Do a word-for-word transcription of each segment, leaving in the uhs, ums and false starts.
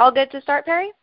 All good to start, Perry?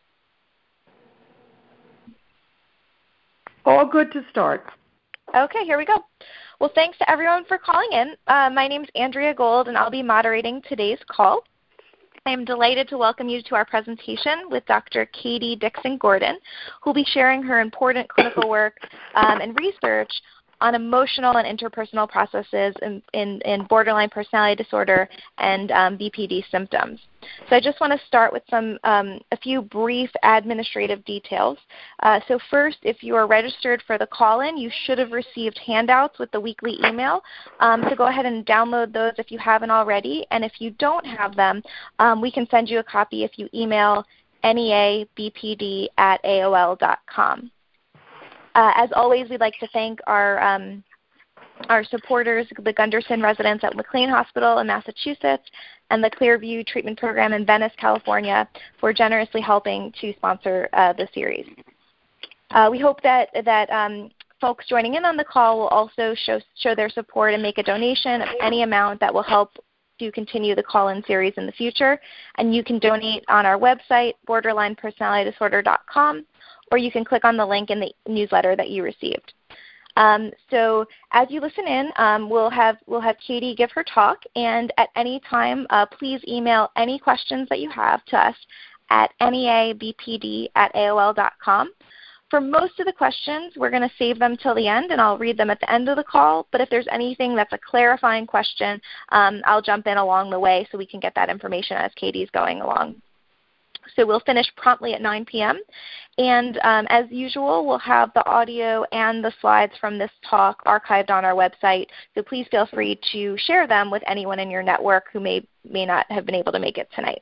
All good to start. Okay, here we go. Well, thanks to everyone for calling in. Uh, my name is Andrea Gold, and I'll be moderating today's call. I am delighted to welcome you to our presentation with Doctor Katie Dixon Gordon, who will be sharing her important clinical work um, and research on emotional and interpersonal processes in, in, in borderline personality disorder and um, B P D symptoms. So I just want to start with some um, a few brief administrative details. Uh, so first, if you are registered for the call-in, you should have received handouts with the weekly email. Um, so go ahead and download those if you haven't already. And if you don't have them, um, we can send you a copy if you email N E A B P D at A O L dot com. Uh, as always, we'd like to thank our um, our supporters, the Gunderson residents at McLean Hospital in Massachusetts and the Clearview Treatment Program in Venice, California, for generously helping to sponsor uh, the series. Uh, we hope that, that um, folks joining in on the call will also show, show their support and make a donation of any amount that will help to continue the call-in series in the future. And you can donate on our website, borderline personality disorder dot com, or you can click on the link in the newsletter that you received. Um, so as you listen in, um, we'll have we'll have Katie give her talk, and at any time, uh, please email any questions that you have to us at N E A B P D at A O L dot com. For most of the questions, we're going to save them till the end, and I'll read them at the end of the call. But if there's anything that's a clarifying question, um, I'll jump in along the way so we can get that information as Katie's going along. So we'll finish promptly at nine p m And um, as usual, we'll have the audio and the slides from this talk archived on our website. So please feel free to share them with anyone in your network who may, may not have been able to make it tonight.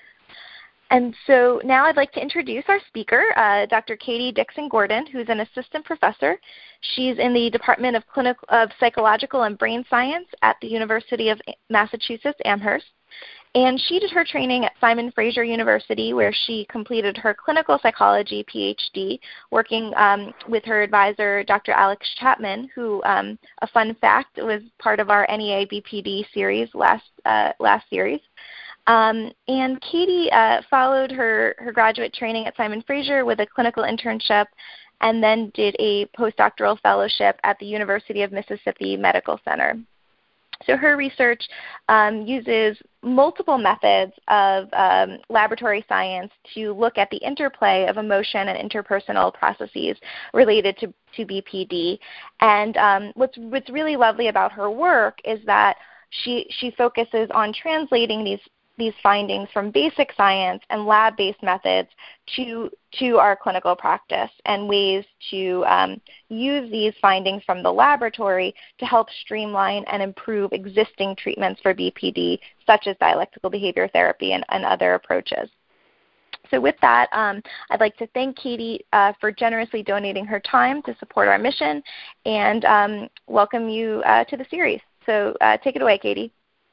And so now I'd like to introduce our speaker, uh, Doctor Katie Dixon Gordon, who's an assistant professor. She's in the Department of, Clinical, of Psychological and Brain Science at the University of Massachusetts, Amherst. And she did her training at Simon Fraser University, where she completed her clinical psychology P H D, working um, with her advisor, Doctor Alex Chapman, who, um, a fun fact, was part of our N E A B P D series last uh, last series. Um, and Katie uh, followed her, her graduate training at Simon Fraser with a clinical internship, and then did a postdoctoral fellowship at the University of Mississippi Medical Center. So her research um, uses multiple methods of um, laboratory science to look at the interplay of emotion and interpersonal processes related to, to B P D. And um, what's, what's really lovely about her work is that she, she focuses on translating these these findings from basic science and lab-based methods to, to our clinical practice, and ways to um, use these findings from the laboratory to help streamline and improve existing treatments for B P D, such as dialectical behavior therapy and, and other approaches. So with that, um, I'd like to thank Katie uh, for generously donating her time to support our mission, and um, welcome you uh, to the series. So uh, take it away, Katie.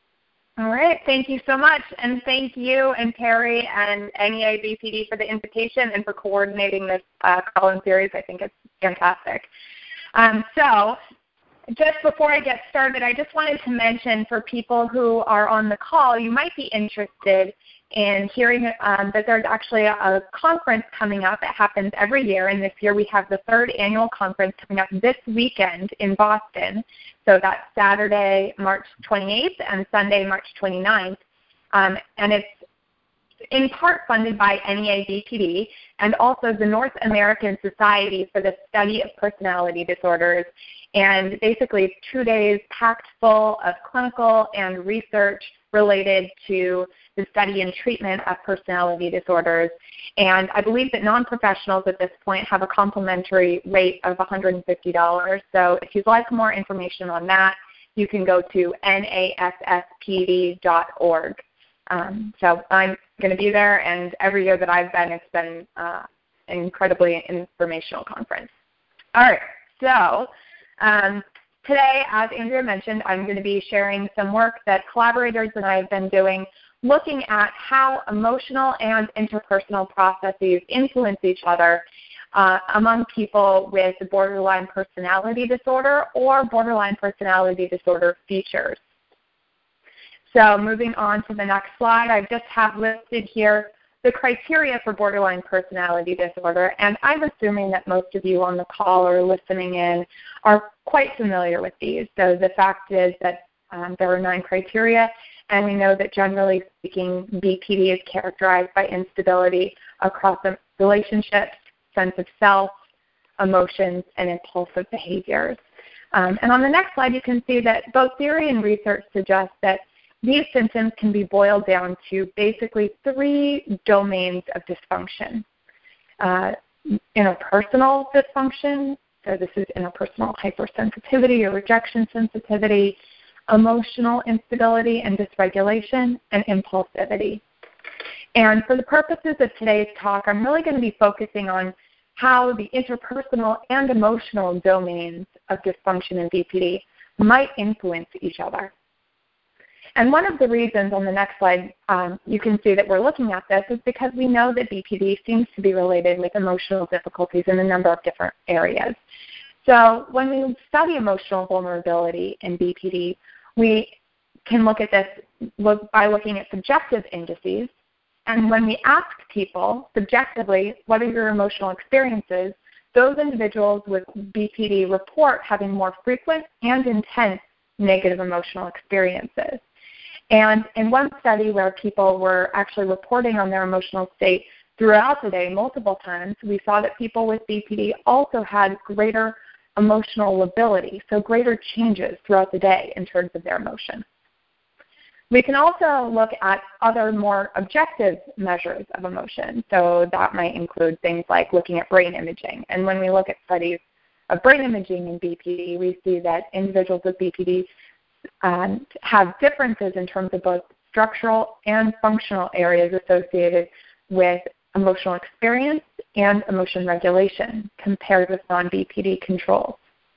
All right. Thank you so much. And thank you and Perry and N E A B P D for the invitation and for coordinating this uh, call-in series. I think it's fantastic. Um, so just before I get started, I just wanted to mention for people who are on the call, you might be interested in hearing um, that there's actually a, a conference coming up. It happens every year, and this year we have the third annual conference coming up this weekend in Boston. So that's Saturday, March twenty-eighth, and Sunday, March twenty-ninth. Um, and it's in part funded by N E A B P D and also the North American Society for the Study of Personality Disorders. And basically it's two days packed full of clinical and research related to the study and treatment of personality disorders. And I believe that non-professionals at this point have a complimentary rate of one hundred fifty dollars. So if you'd like more information on that, you can go to N A S S P D dot org. Um, so I'm going to be there, and every year that I've been, it's been uh, an incredibly informational conference. All right, so um, today, as Andrea mentioned, I'm going to be sharing some work that collaborators and I have been doing, looking at how emotional and interpersonal processes influence each other uh, among people with borderline personality disorder or borderline personality disorder features. So moving on to the next slide, I just have listed here the criteria for borderline personality disorder, and I'm assuming that most of you on the call or listening in are quite familiar with these. So the fact is that um, there are nine criteria, and we know that generally speaking, B P D is characterized by instability across relationships, sense of self, emotions, and impulsive behaviors. Um, and on the next slide, you can see that both theory and research suggest that these symptoms can be boiled down to basically three domains of dysfunction. Uh, interpersonal dysfunction, so this is interpersonal hypersensitivity or rejection sensitivity, emotional instability and dysregulation, and impulsivity. And for the purposes of today's talk, I'm really going to be focusing on how the interpersonal and emotional domains of dysfunction in B P D might influence each other. And one of the reasons on the next slide um, you can see that we're looking at this is because we know that B P D seems to be related with emotional difficulties in a number of different areas. So when we study emotional vulnerability in B P D, we can look at this look, by looking at subjective indices. And when we ask people subjectively what are your emotional experiences, those individuals with B P D report having more frequent and intense negative emotional experiences. And in one study where people were actually reporting on their emotional state throughout the day multiple times, we saw that people with B P D also had greater emotional lability, so greater changes throughout the day in terms of their emotion. We can also look at other more objective measures of emotion. So that might include things like looking at brain imaging. And when we look at studies of brain imaging in B P D, we see that individuals with B P D um, have differences in terms of both structural and functional areas associated with emotional experience and emotion regulation compared with non-B P D controls.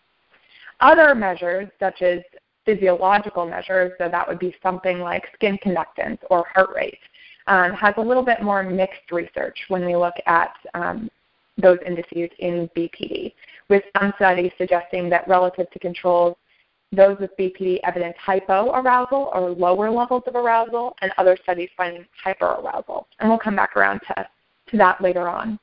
Other measures, such as physiological measures, so that would be something like skin conductance or heart rate, um, has a little bit more mixed research when we look at um, those indices in B P D, with some studies suggesting that relative to controls, those with B P D evidence hypoarousal or lower levels of arousal, and other studies finding hyperarousal. And we'll come back around to, to that later on.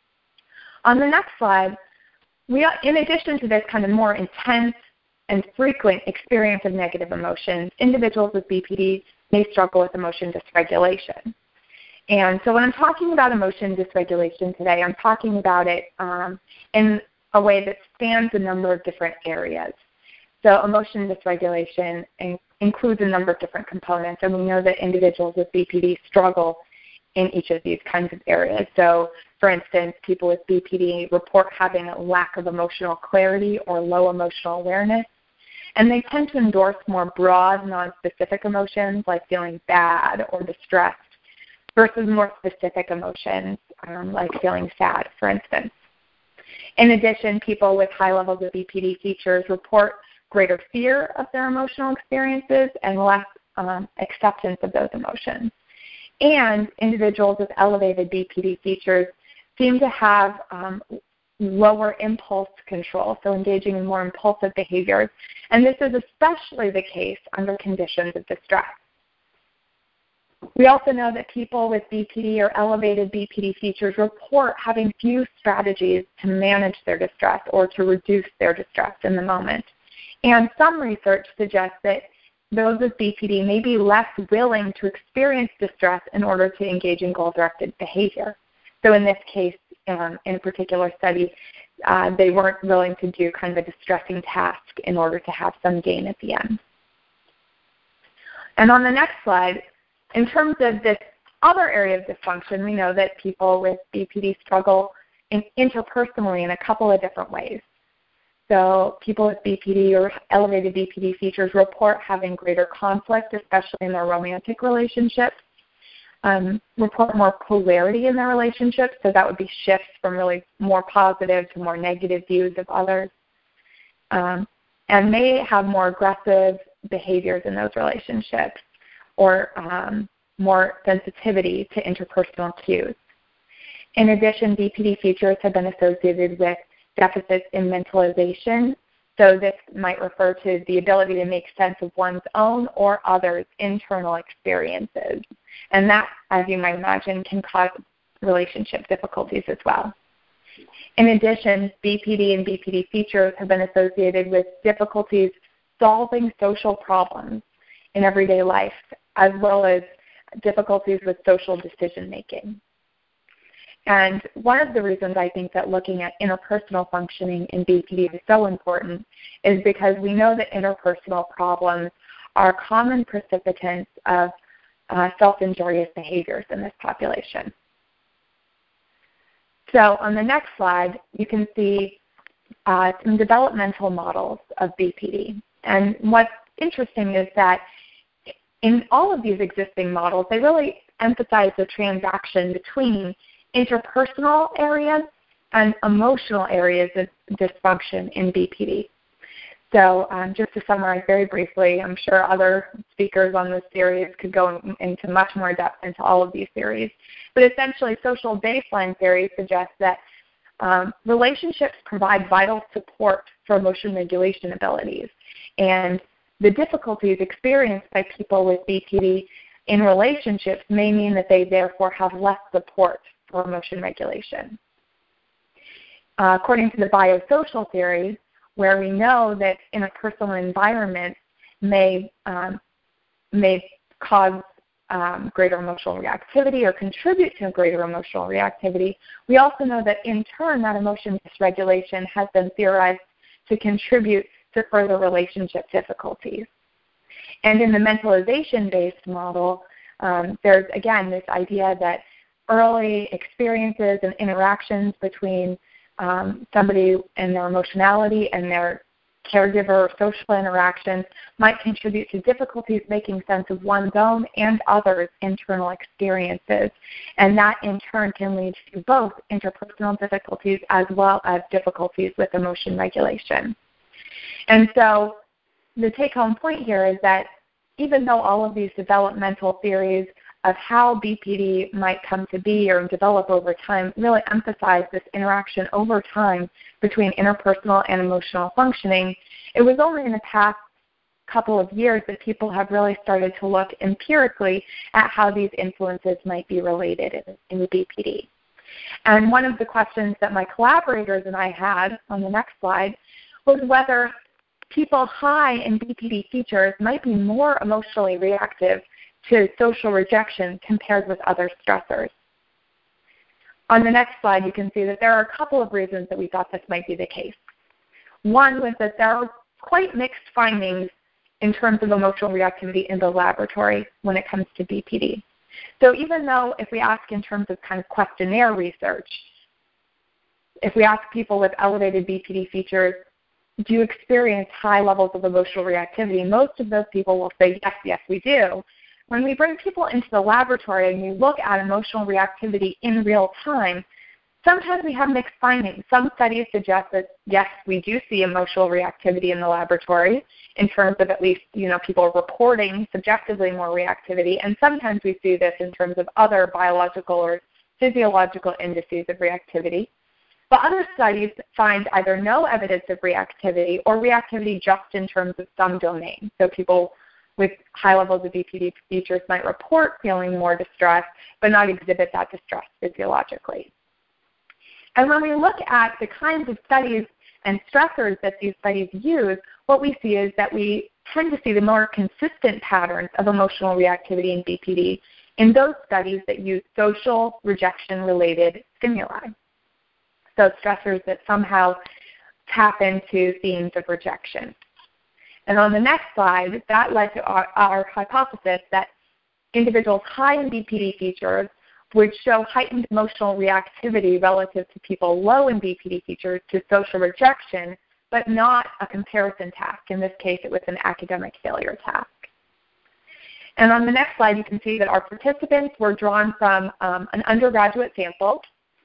On the next slide, we, in addition to this kind of more intense and frequent experience of negative emotions, individuals with B P D may struggle with emotion dysregulation. And so when I'm talking about emotion dysregulation today, I'm talking about it um, in a way that spans a number of different areas. So emotion dysregulation in, includes a number of different components, and we know that individuals with B P D struggle in each of these kinds of areas. So, for instance, people with B P D report having a lack of emotional clarity or low emotional awareness, and they tend to endorse more broad, non-specific emotions like feeling bad or distressed versus more specific emotions um, like feeling sad, for instance. In addition, people with high levels of B P D features report greater fear of their emotional experiences and less um, acceptance of those emotions. And individuals with elevated B P D features seem to have um, lower impulse control, so engaging in more impulsive behaviors. And this is especially the case under conditions of distress. We also know that people with B P D or elevated B P D features report having few strategies to manage their distress or to reduce their distress in the moment. And some research suggests that those with B P D may be less willing to experience distress in order to engage in goal-directed behavior. So in this case, um, in a particular study, uh, they weren't willing to do kind of a distressing task in order to have some gain at the end. And on the next slide, in terms of this other area of dysfunction, we know that people with B P D struggle in interpersonally in a couple of different ways. So people with B P D or elevated B P D features report having greater conflict, especially in their romantic relationships, um, report more polarity in their relationships, so that would be shifts from really more positive to more negative views of others, um, and may have more aggressive behaviors in those relationships or um, more sensitivity to interpersonal cues. In addition, B P D features have been associated with deficits in mentalization So this might refer to the ability to make sense of one's own or others' internal experiences. And that, as you might imagine, can cause relationship difficulties as well. In addition, B P D and B P D features have been associated with difficulties solving social problems in everyday life, as well as difficulties with social decision making. And one of the reasons I think that looking at interpersonal functioning in B P D is so important is because we know that interpersonal problems are common precipitants of uh, self-injurious behaviors in this population. So on the next slide, you can see uh, some developmental models of B P D. And what's interesting is that in all of these existing models, they really emphasize the transaction between interpersonal areas and emotional areas of dysfunction in B P D. So um, just to summarize very briefly, I'm sure other speakers on this series could go into much more depth into all of these theories. But essentially, social baseline theory suggests that um, relationships provide vital support for emotion regulation abilities. And the difficulties experienced by people with B P D in relationships may mean that they therefore have less support for emotion regulation. Uh, according to the biosocial theory, where we know that interpersonal environments may, um, may cause um, greater emotional reactivity or contribute to greater emotional reactivity, we also know that in turn that emotion dysregulation has been theorized to contribute to further relationship difficulties. And in the mentalization-based model, um, there's, again, this idea that early experiences and interactions between um, somebody and their emotionality and their caregiver or social interactions might contribute to difficulties making sense of one's own and others' internal experiences. And that in turn can lead to both interpersonal difficulties as well as difficulties with emotion regulation. And so the take-home point here is that even though all of these developmental theories of how B P D might come to be or develop over time really emphasize this interaction over time between interpersonal and emotional functioning, it was only in the past couple of years that people have really started to look empirically at how these influences might be related in, in B P D. And one of the questions that my collaborators and I had on the next slide was whether people high in B P D features might be more emotionally reactive to social rejection compared with other stressors. On the next slide, you can see that there are a couple of reasons that we thought this might be the case. One was that there are quite mixed findings in terms of emotional reactivity in the laboratory when it comes to B P D. So even though if we ask in terms of kind of questionnaire research, if we ask people with elevated B P D features, do you experience high levels of emotional reactivity? Most of those people will say, yes, yes, we do. When we bring people into the laboratory and we look at emotional reactivity in real time, sometimes we have mixed findings. Some studies suggest that, yes, we do see emotional reactivity in the laboratory in terms of at least, you know, people reporting subjectively more reactivity, and sometimes we see this in terms of other biological or physiological indices of reactivity. But other studies find either no evidence of reactivity or reactivity just in terms of some domain. So people with high levels of B P D features might report feeling more distress, but not exhibit that distress physiologically. And when we look at the kinds of studies and stressors that these studies use, what we see is that we tend to see the more consistent patterns of emotional reactivity in B P D in those studies that use social rejection-related stimuli. So stressors that somehow tap into themes of rejection. And on the next slide, that led to our, our hypothesis that individuals high in B P D features would show heightened emotional reactivity relative to people low in B P D features to social rejection, but not a comparison task. In this case, it was an academic failure task. And on the next slide, you can see that our participants were drawn from um, an undergraduate sample.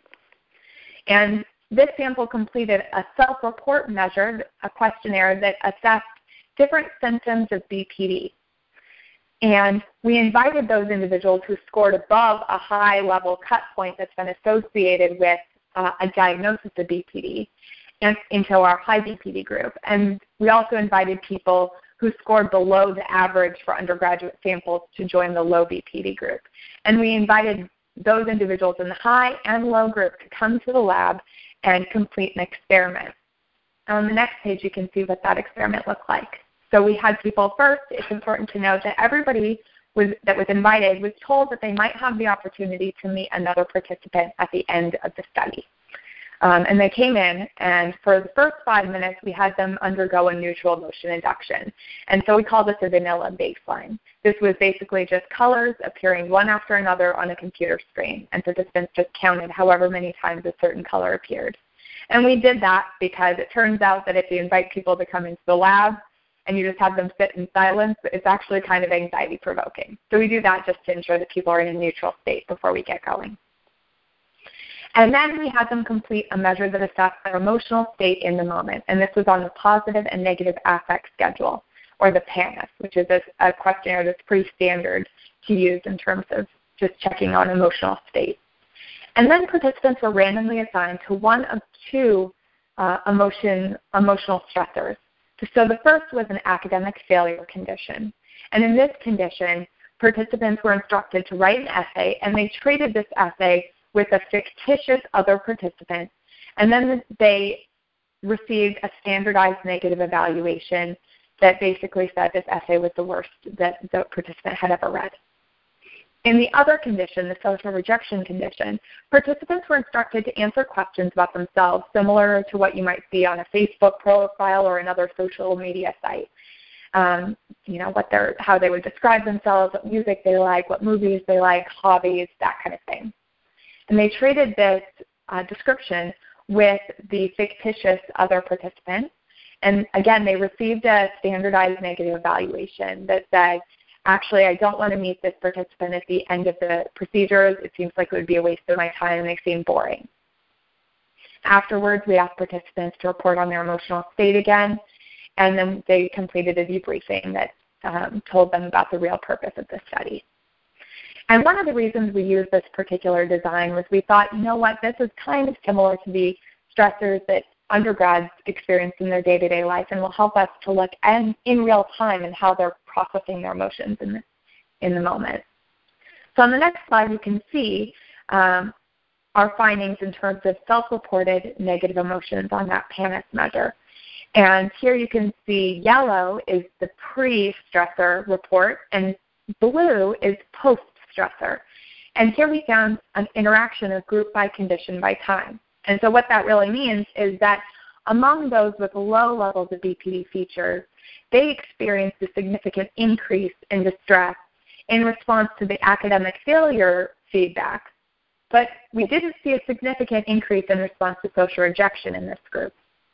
And this sample completed a self-report measure, a questionnaire that assessed different symptoms of B P D. And we invited those individuals who scored above a high level cut point that's been associated with uh, a diagnosis of B P D. and into our high B P D group. And we also invited people who scored below the average for undergraduate samples to join the low B P D group. And we invited those individuals in the high and low group to come to the lab and complete an experiment. On the next page, you can see what that experiment looked like. So we had people first. It's important to note that everybody was, that was invited was told that they might have the opportunity to meet another participant at the end of the study. Um, and they came in, and for the first five minutes, we had them undergo a neutral motion induction. And so we call this a vanilla baseline. This was basically just colors appearing one after another on a computer screen, and participants just counted however many times a certain color appeared. And we did that because it turns out that if you invite people to come into the lab and you just have them sit in silence, it's actually kind of anxiety-provoking. So we do that just to ensure that people are in a neutral state before we get going. And then we had them complete a measure that assessed their emotional state in the moment. And this was on the positive and negative affect schedule, or the P A N A S, which is a, a questionnaire that's pretty standard to use in terms of just checking on emotional state. And then participants were randomly assigned to one of two uh, emotion, emotional stressors. So the first was an academic failure condition. And in this condition, participants were instructed to write an essay, and they traded this essay with a fictitious other participant, and then they received a standardized negative evaluation that basically said this essay was the worst that the participant had ever read. In the other condition, the social rejection condition, participants were instructed to answer questions about themselves similar to what you might see on a Facebook profile or another social media site. Um, you know, what they're, how they would describe themselves, what music they like, what movies they like, hobbies, that kind of thing. And they traded this uh, description with the fictitious other participant. And again, they received a standardized negative evaluation that said, actually, I don't want to meet this participant at the end of the procedures. It seems like it would be a waste of my time, and they seem boring. Afterwards, we asked participants to report on their emotional state again, and then they completed a debriefing that um, told them about the real purpose of the study. And one of the reasons we used this particular design was we thought, you know what, this is kind of similar to the stressors that undergrads experience in their day-to-day life, and will help us to look in, in real time and how they're processing their emotions in the, in the moment. So on the next slide, you can see um, our findings in terms of self-reported negative emotions on that P A N A S measure. And here you can see yellow is the pre-stressor report, and blue is post-stressor. And here we found an interaction of group by condition by time. And so what that really means is that among those with low levels of B P D features, they experienced a significant increase in distress in response to the academic failure feedback. But we didn't see a significant increase in response to social rejection in this group.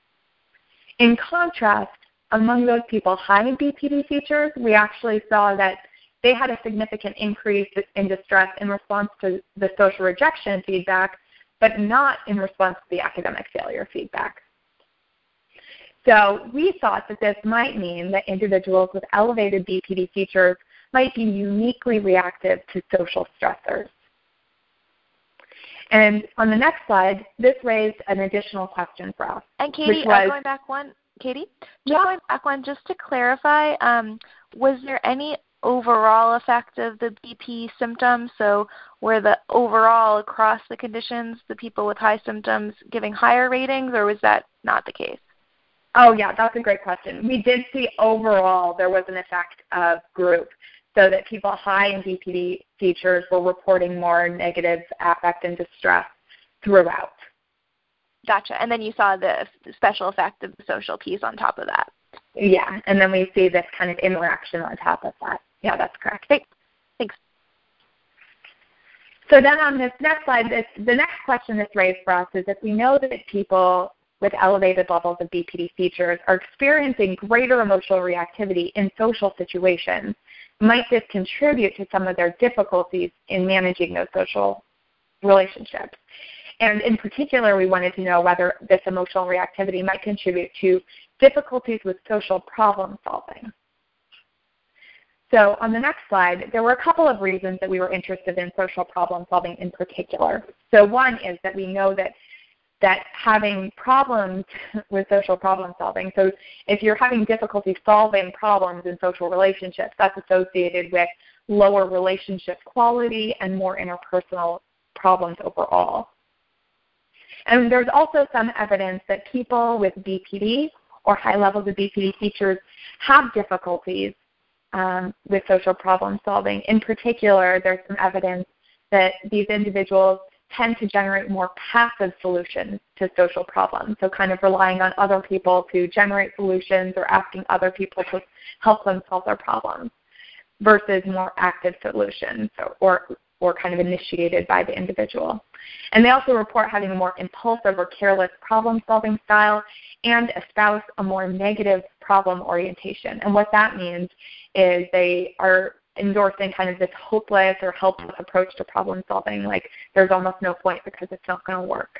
In contrast, among those people high in B P D features, we actually saw that they had a significant increase in distress in response to the social rejection feedback, but not in response to the academic failure feedback. So we thought that this might mean that individuals with elevated B P D features might be uniquely reactive to social stressors. And on the next slide, this raised an additional question for us. And Katie, which was, uh, going back one, Katie, just yeah. going back one, just to clarify, um, was there any overall effect of the B P symptoms? So were the overall across the conditions, the people with high symptoms giving higher ratings, or was that not the case? Oh, yeah, that's a great question. We did see overall there was an effect of group, so that people high in B P D features were reporting more negative affect and distress throughout. Gotcha. And then you saw the special effect of the social piece on top of that. Yeah, and then we see this kind of interaction on top of that. Yeah, that's correct. Great. Thanks. So then on this next slide, this, the next question that's raised for us is if we know that people with elevated levels of B P D features are experiencing greater emotional reactivity in social situations, might this contribute to some of their difficulties in managing those social relationships? And in particular, we wanted to know whether this emotional reactivity might contribute to difficulties with social problem solving. So on the next slide, there were a couple of reasons that we were interested in social problem solving in particular. So one is that we know that that having problems with social problem solving, so if you're having difficulty solving problems in social relationships, that's associated with lower relationship quality and more interpersonal problems overall. And there's also some evidence that people with B P D or high levels of B P D features have difficulties um, with social problem solving. In particular, there's some evidence that these individuals tend to generate more passive solutions to social problems, so kind of relying on other people to generate solutions or asking other people to help them solve their problems, versus more active solutions or, or, or kind of initiated by the individual. And they also report having a more impulsive or careless problem-solving style and espouse a more negative problem orientation. And what that means is they are endorsing kind of this hopeless or helpless approach to problem solving, like there's almost no point because it's not going to work.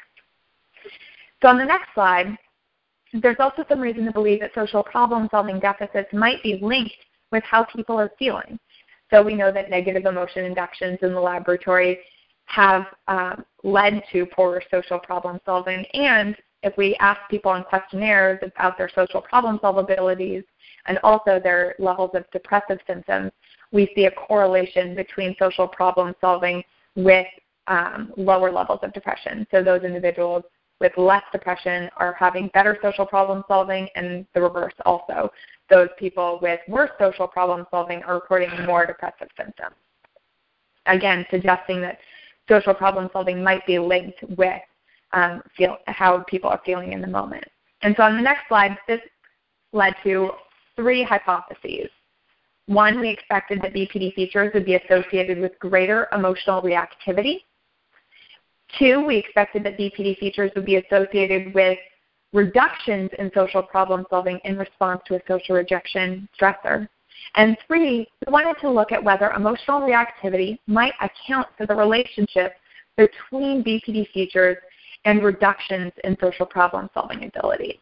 So on the next slide, there's also some reason to believe that social problem solving deficits might be linked with how people are feeling. So we know that negative emotion inductions in the laboratory have uh, led to poorer social problem solving, and if we ask people on questionnaires about their social problem solve abilities and also their levels of depressive symptoms, we see a correlation between social problem solving with um, lower levels of depression. So those individuals with less depression are having better social problem solving, and the reverse also. Those people with worse social problem solving are reporting more depressive symptoms. Again, suggesting that social problem solving might be linked with um, feel, how people are feeling in the moment. And so on the next slide, this led to three hypotheses. One, we expected that B P D features would be associated with greater emotional reactivity. Two, we expected that B P D features would be associated with reductions in social problem solving in response to a social rejection stressor. And three, we wanted to look at whether emotional reactivity might account for the relationship between B P D features and reductions in social problem solving ability.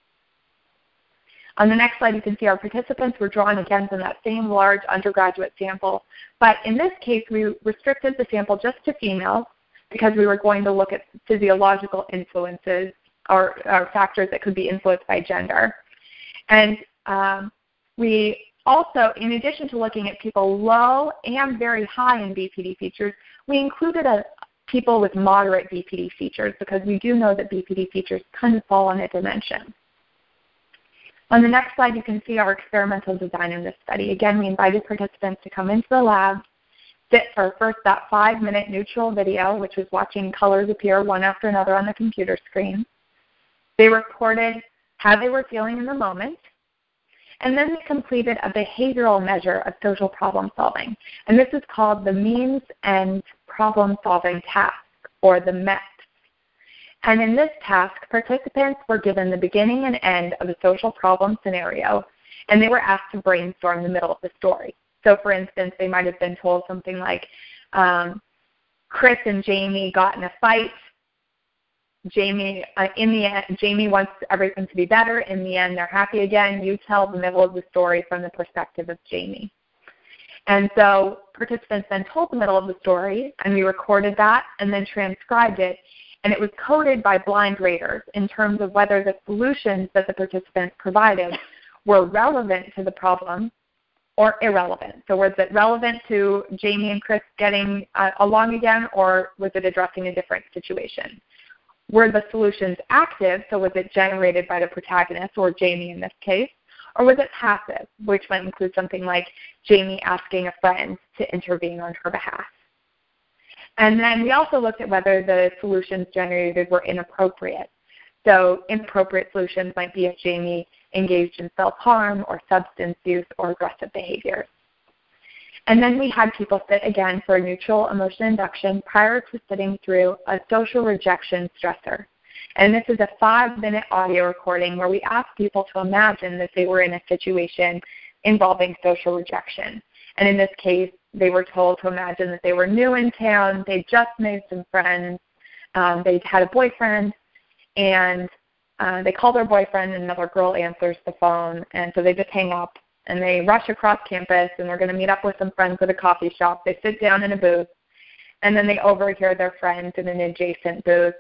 On the next slide, you can see our participants were drawn again from that same large undergraduate sample. But in this case, we restricted the sample just to females because we were going to look at physiological influences or, or factors that could be influenced by gender. And um, we also, in addition to looking at people low and very high in B P D features, we included a, people with moderate B P D features because we do know that B P D features kind of fall on a dimension. On the next slide, you can see our experimental design in this study. Again, we invited participants to come into the lab, sit for first that five-minute neutral video, which was watching colors appear one after another on the computer screen. They recorded how they were feeling in the moment, and then they completed a behavioral measure of social problem solving. And this is called the Means End Problem Solving Task, or the MET. And in this task, participants were given the beginning and end of a social problem scenario, and they were asked to brainstorm the middle of the story. So, for instance, they might have been told something like, um, Chris and Jamie got in a fight. Jamie, uh, in the end, Jamie wants everything to be better. In the end, they're happy again. You tell the middle of the story from the perspective of Jamie. And so participants then told the middle of the story, and we recorded that and then transcribed it. And it was coded by blind raters in terms of whether the solutions that the participants provided were relevant to the problem or irrelevant. So was it relevant to Jamie and Chris getting uh, along again, or was it addressing a different situation? Were the solutions active, so was it generated by the protagonist, or Jamie in this case, or was it passive, which might include something like Jamie asking a friend to intervene on her behalf? And then we also looked at whether the solutions generated were inappropriate. So inappropriate solutions might be if Jamie engaged in self-harm or substance use or aggressive behaviors. And then we had people sit again for a neutral emotion induction prior to sitting through a social rejection stressor. And this is a five-minute audio recording where we asked people to imagine that they were in a situation involving social rejection. And in this case, they were told to imagine that they were new in town, they just made some friends, um, they had a boyfriend, and uh, they call their boyfriend and another girl answers the phone, and so they just hang up and they rush across campus and they're going to meet up with some friends at a coffee shop. They sit down in a booth, and then they overhear their friends in an adjacent booth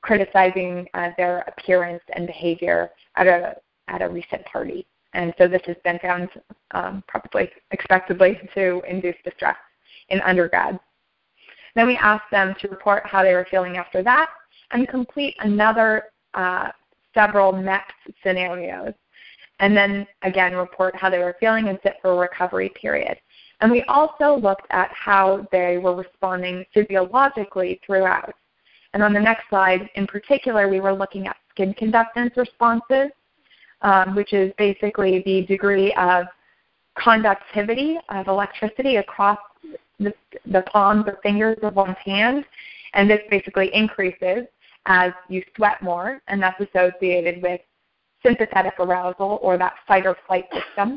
criticizing uh, their appearance and behavior at a at a recent party. And so this has been found um, probably expectedly to induce distress in undergrads. Then we asked them to report how they were feeling after that and complete another uh, several next scenarios. And then, again, report how they were feeling and sit for a recovery period. And we also looked at how they were responding physiologically throughout. And on the next slide, in particular, we were looking at skin conductance responses, um, which is basically the degree of conductivity of electricity across the, the palms or fingers of one's hand. And this basically increases as you sweat more, and that's associated with sympathetic arousal or that fight or flight system.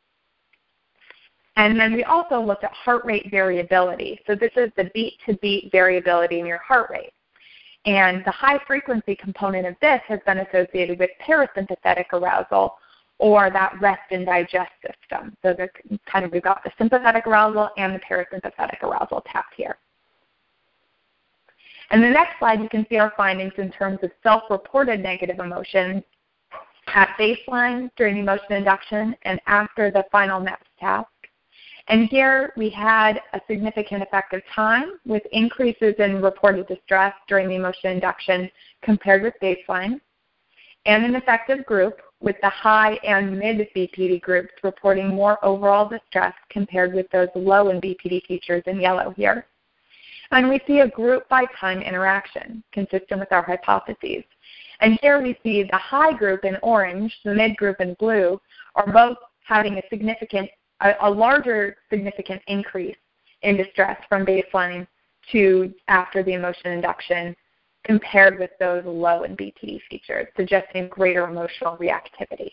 And then we also looked at heart rate variability. So this is the beat-to-beat variability in your heart rate. And the high-frequency component of this has been associated with parasympathetic arousal or that rest and digest system. So the, kind of we've got the sympathetic arousal and the parasympathetic arousal tapped here. And the next slide, you can see our findings in terms of self-reported negative emotions at baseline, during emotion induction, and after the final N E P S task. And here we had a significant effective time with increases in reported distress during the emotion induction compared with baseline, and an effective group with the high and mid B P D groups reporting more overall distress compared with those low in B P D features in yellow here. And we see a group by time interaction consistent with our hypotheses. And here we see the high group in orange, the mid group in blue, are both having a significant, a, a larger significant increase in distress from baseline to after the emotion induction compared with those low in B P D features, suggesting greater emotional reactivity.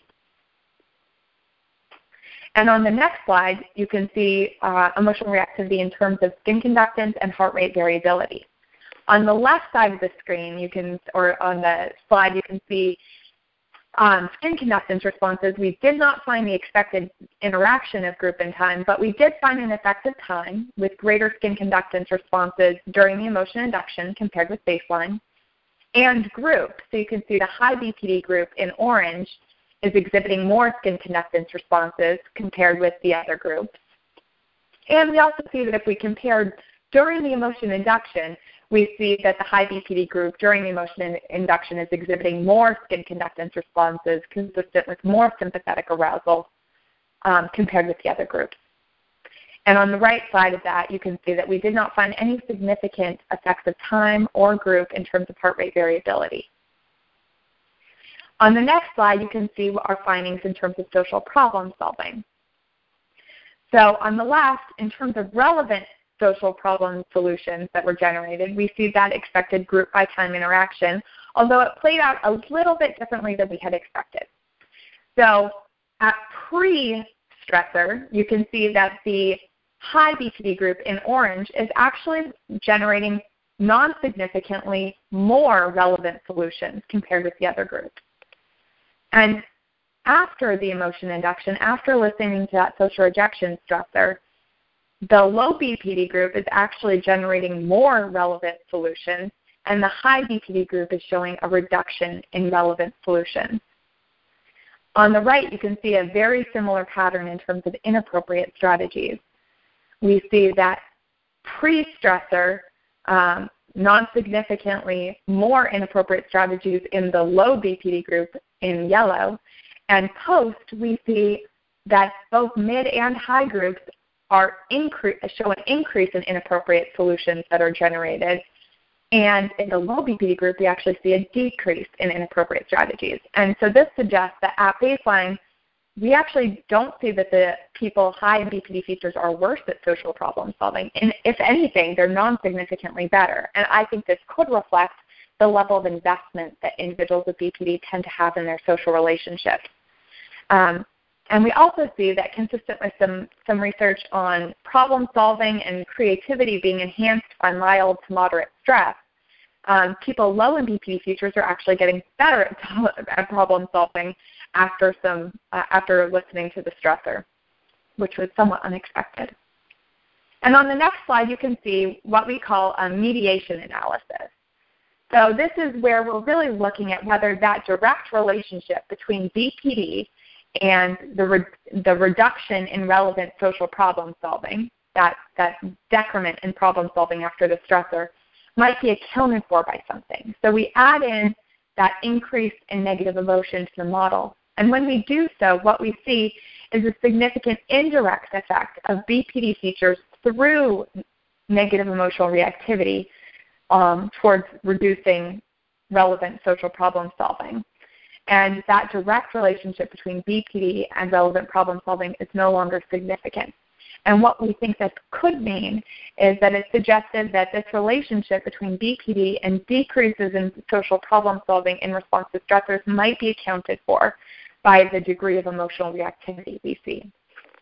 And on the next slide, you can see uh, emotional reactivity in terms of skin conductance and heart rate variability. On the left side of the screen, you can, or on the slide, you can see um, skin conductance responses. We did not find the expected interaction of group and time, but we did find an effective time with greater skin conductance responses during the emotion induction compared with baseline, and group. So you can see the high B P D group in orange is exhibiting more skin conductance responses compared with the other groups. And we also see that if we compared during the emotion induction, we see that the high B P D group during the emotion induction is exhibiting more skin conductance responses consistent with more sympathetic arousal um, compared with the other groups. And on the right side of that, you can see that we did not find any significant effects of time or group in terms of heart rate variability. On the next slide, you can see our findings in terms of social problem solving. So on the left, in terms of relevant social problem solutions that were generated, we see that expected group by time interaction, although it played out a little bit differently than we had expected. So at pre-stressor, you can see that the high B P D group in orange is actually generating non-significantly more relevant solutions compared with the other groups. And after the emotion induction, after listening to that social rejection stressor, the low B P D group is actually generating more relevant solutions, and the high B P D group is showing a reduction in relevant solutions. On the right, you can see a very similar pattern in terms of inappropriate strategies. We see that pre-stressor, um, non-significantly more inappropriate strategies in the low B P D group in yellow, and post, we see that both mid and high groups are incre- show an increase in inappropriate solutions that are generated, and in the low B P D group, we actually see a decrease in inappropriate strategies. And so this suggests that at baseline, we actually don't see that the people high in B P D features are worse at social problem solving. And if anything, they're non-significantly better. And I think this could reflect the level of investment that individuals with B P D tend to have in their social relationships. Um, and we also see that consistent with some, some research on problem solving and creativity being enhanced by mild to moderate stress, um, people low in B P D features are actually getting better at, at problem solving after some uh, after listening to the stressor, which was somewhat unexpected. And on the next slide, you can see what we call a mediation analysis. So this is where we're really looking at whether that direct relationship between B P D and the, re- the reduction in relevant social problem solving, that, that decrement in problem solving after the stressor, might be accounted for by something. So we add in that increase in negative emotion to the model. And when we do so, what we see is a significant indirect effect of B P D features through negative emotional reactivity um, towards reducing relevant social problem solving. And that direct relationship between B P D and relevant problem solving is no longer significant. And what we think this could mean is that it suggested that this relationship between B P D and decreases in social problem solving in response to stressors might be accounted for by the degree of emotional reactivity we see.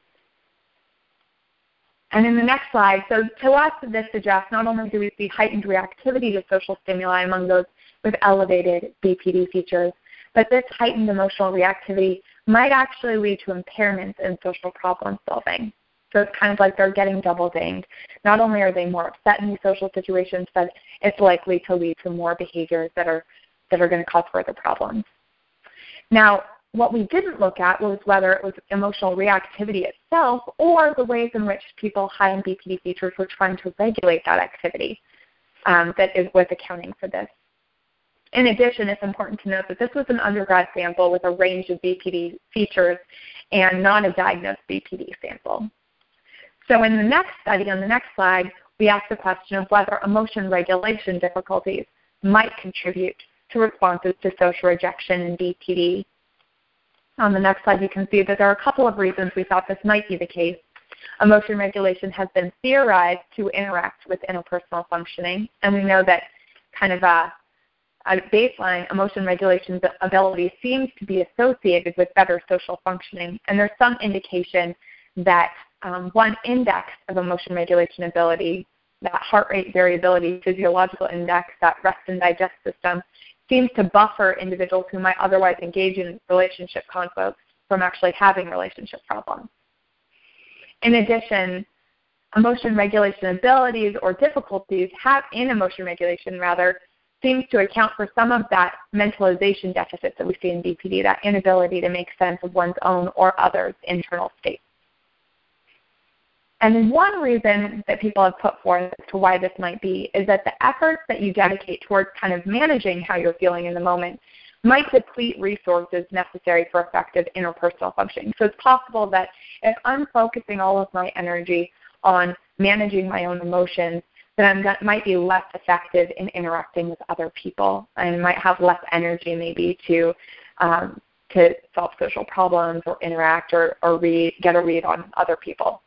And in the next slide, so to us this suggests not only do we see heightened reactivity to social stimuli among those with elevated B P D features, but this heightened emotional reactivity might actually lead to impairments in social problem solving. So it's kind of like they're getting double dinged. Not only are they more upset in these social situations, but it's likely to lead to more behaviors that are that are going to cause further problems. Now, what we didn't look at was whether it was emotional reactivity itself or the ways in which people high in B P D features were trying to regulate that activity um, that is was accounting for this. In addition, it's important to note that this was an undergrad sample with a range of B P D features and not a diagnosed B P D sample. So in the next study, on the next slide, we asked the question of whether emotion regulation difficulties might contribute to responses to social rejection in B P D. On the next slide, you can see that there are a couple of reasons we thought this might be the case. Emotion regulation has been theorized to interact with interpersonal functioning, and we know that kind of a, a baseline emotion regulation ability seems to be associated with better social functioning, and there's some indication that um, one index of emotion regulation ability, that heart rate variability physiological index, that rest and digest system, seems to buffer individuals who might otherwise engage in relationship conflicts from actually having relationship problems. In addition, emotion regulation abilities or difficulties have in emotion regulation rather seems to account for some of that mentalization deficit that we see in B P D, that inability to make sense of one's own or others' internal states. And one reason that people have put forth as to why this might be is that the efforts that you dedicate towards kind of managing how you're feeling in the moment might deplete resources necessary for effective interpersonal functioning. So it's possible that if I'm focusing all of my energy on managing my own emotions, then I might be less effective in interacting with other people and might have less energy maybe to um, to solve social problems or interact or, or read, get a read on other people.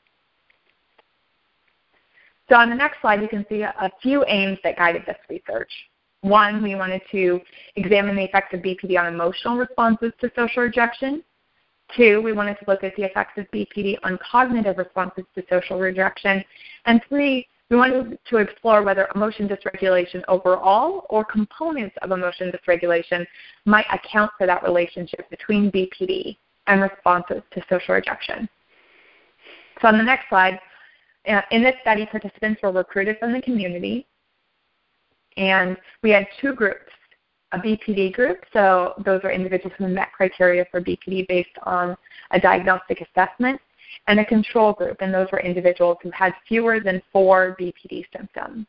So on the next slide, you can see a, a few aims that guided this research. One, we wanted to examine the effects of B P D on emotional responses to social rejection. Two, we wanted to look at the effects of B P D on cognitive responses to social rejection. And three, we wanted to explore whether emotion dysregulation overall or components of emotion dysregulation might account for that relationship between B P D and responses to social rejection. So on the next slide, Uh, in this study, participants were recruited from the community, and we had two groups, a B P D group, so those are individuals who met criteria for B P D based on a diagnostic assessment, and a control group, and those were individuals who had fewer than four B P D symptoms.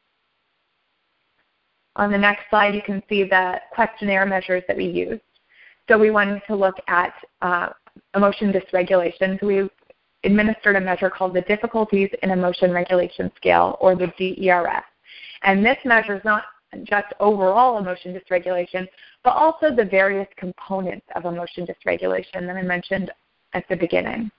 On the next slide, you can see the questionnaire measures that we used. So we wanted to look at uh, emotion dysregulation. So we administered a measure called the Difficulties in Emotion Regulation Scale, or the D E R S. And this measures not just overall emotion dysregulation, but also the various components of emotion dysregulation that I mentioned at the beginning.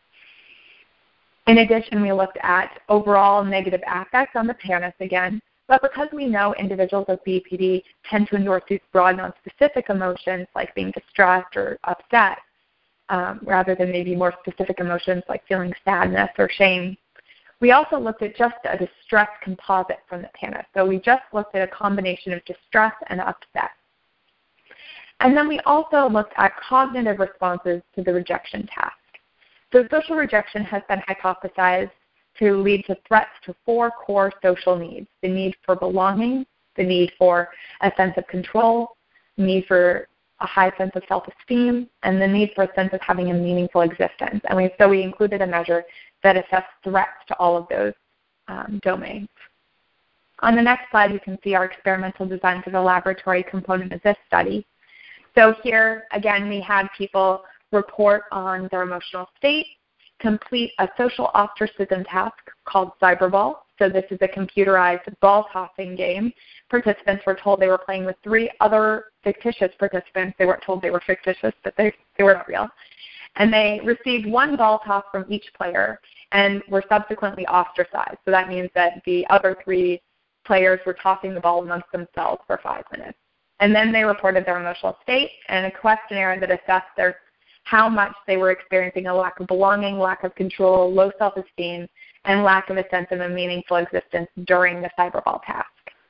In addition, we looked at overall negative affect on the PANAS again, but because we know individuals with B P D tend to endorse these broad, non-specific emotions like being distressed or upset, Um, rather than maybe more specific emotions like feeling sadness or shame. We also looked at just a distress composite from the PANAS. So we just looked at a combination of distress and upset. And then we also looked at cognitive responses to the rejection task. So social rejection has been hypothesized to lead to threats to four core social needs: the need for belonging, the need for a sense of control, need for a high sense of self-esteem, and the need for a sense of having a meaningful existence. And we, so we included a measure that assessed threats to all of those um, domains. On the next slide, you can see our experimental design for the laboratory component of this study. So here, again, we had people report on their emotional state, complete a social ostracism task called Cyberball. So this is a computerized ball tossing game. Participants were told they were playing with three other fictitious participants. They weren't told they were fictitious, but they, they were not real. And they received one ball toss from each player and were subsequently ostracized. So that means that the other three players were tossing the ball amongst themselves for five minutes. And then they reported their emotional state and a questionnaire that assessed their how much they were experiencing a lack of belonging, lack of control, low self-esteem, and lack of a sense of a meaningful existence during the Cyberball task.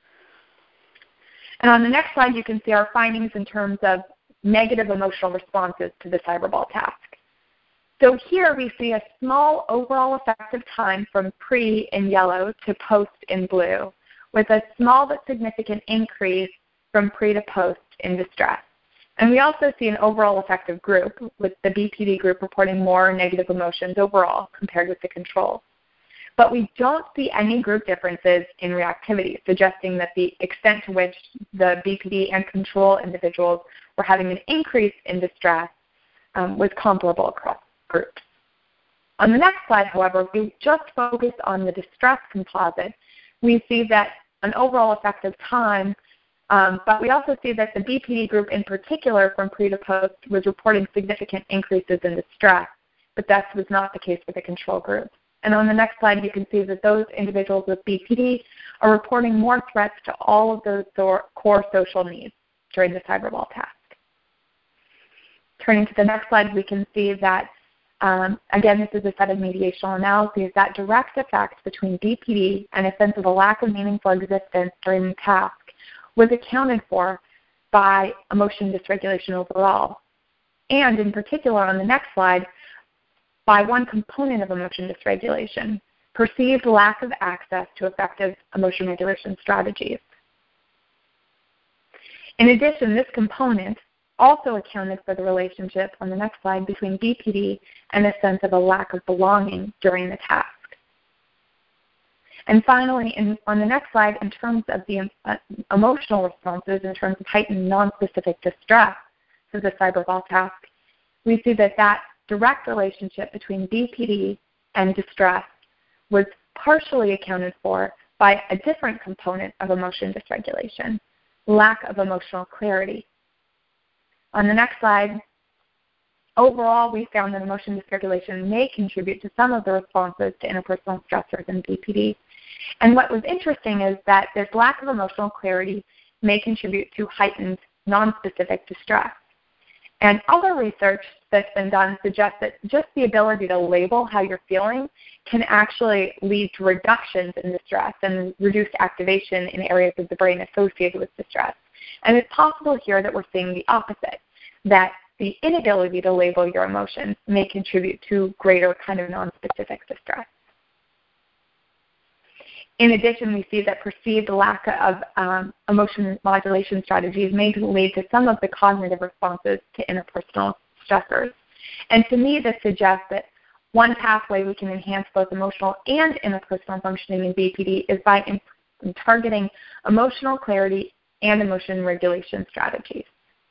And on the next slide, you can see our findings in terms of negative emotional responses to the Cyberball task. So here we see a small overall effective time from pre in yellow to post in blue, with a small but significant increase from pre to post in distress. And we also see an overall effective group, with the B P D group reporting more negative emotions overall compared with the control. But we don't see any group differences in reactivity, suggesting that the extent to which the B P D and control individuals were having an increase in distress um, was comparable across groups. On the next slide, however, if we just focus on the distress composite, we see that an overall effective time, um, but we also see that the B P D group in particular from pre to post was reporting significant increases in distress, but that was not the case for the control group. And on the next slide, you can see that those individuals with B P D are reporting more threats to all of those core social needs during the Cyberball task. Turning to the next slide, we can see that, um, again, this is a set of mediational analyses, that direct effect between B P D and a sense of a lack of meaningful existence during the task was accounted for by emotion dysregulation overall. And in particular, on the next slide, by one component of emotion dysregulation, perceived lack of access to effective emotion regulation strategies. In addition, this component also accounted for the relationship on the next slide between B P D and a sense of a lack of belonging during the task. And finally, in, on the next slide, in terms of the uh, emotional responses, in terms of heightened nonspecific distress to the Cyberball task, we see that that direct relationship between B P D and distress was partially accounted for by a different component of emotion dysregulation, lack of emotional clarity. On the next slide, overall, we found that emotion dysregulation may contribute to some of the responses to interpersonal stressors in B P D. And what was interesting is that this lack of emotional clarity may contribute to heightened nonspecific distress. And other research that's been done suggests that just the ability to label how you're feeling can actually lead to reductions in distress and reduced activation in areas of the brain associated with distress. And it's possible here that we're seeing the opposite, that the inability to label your emotions may contribute to greater kind of nonspecific distress. In addition, we see that perceived lack of um, emotion modulation strategies may lead to some of the cognitive responses to interpersonal stressors. And to me, this suggests that one pathway we can enhance both emotional and interpersonal functioning in B P D is by in- targeting emotional clarity and emotion regulation strategies.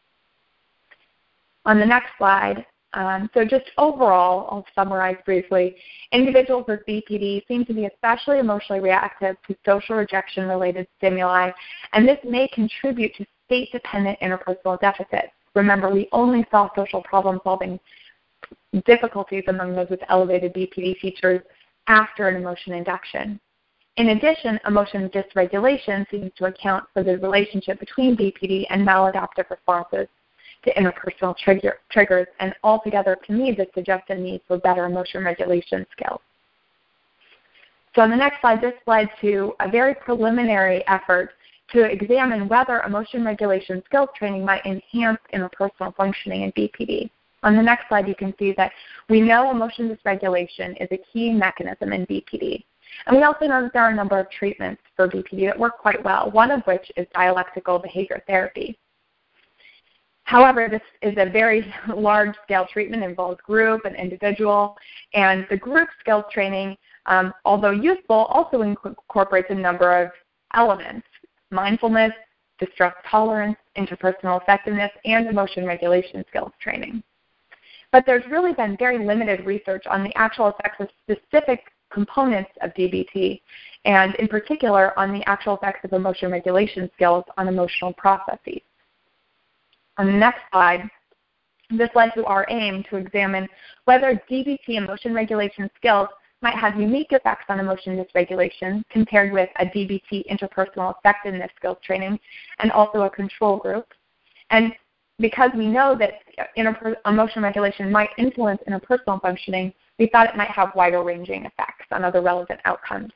On the next slide, Um, so just overall, I'll summarize briefly, individuals with B P D seem to be especially emotionally reactive to social rejection-related stimuli, and this may contribute to state-dependent interpersonal deficits. Remember, we only saw social problem-solving difficulties among those with elevated B P D features after an emotion induction. In addition, emotion dysregulation seems to account for the relationship between B P D and maladaptive responses to interpersonal trigger, triggers, and altogether, to me, this suggests a need for better emotion regulation skills. So on the next slide, this led to a very preliminary effort to examine whether emotion regulation skills training might enhance interpersonal functioning in B P D. On the next slide, you can see that we know emotion dysregulation is a key mechanism in B P D. And we also know that there are a number of treatments for B P D that work quite well, one of which is dialectical behavior therapy. However, this is a very large-scale treatment, involves group and individual, and the group skills training, um, although useful, also incorporates a number of elements: mindfulness, distress tolerance, interpersonal effectiveness, and emotion regulation skills training. But there's really been very limited research on the actual effects of specific components of D B T, and in particular on the actual effects of emotion regulation skills on emotional processes. On the next slide, this led to our aim to examine whether D B T emotion regulation skills might have unique effects on emotion dysregulation compared with a D B T interpersonal effectiveness skills training and also a control group. And because we know that interper- emotion regulation might influence interpersonal functioning, we thought it might have wider-ranging effects on other relevant outcomes.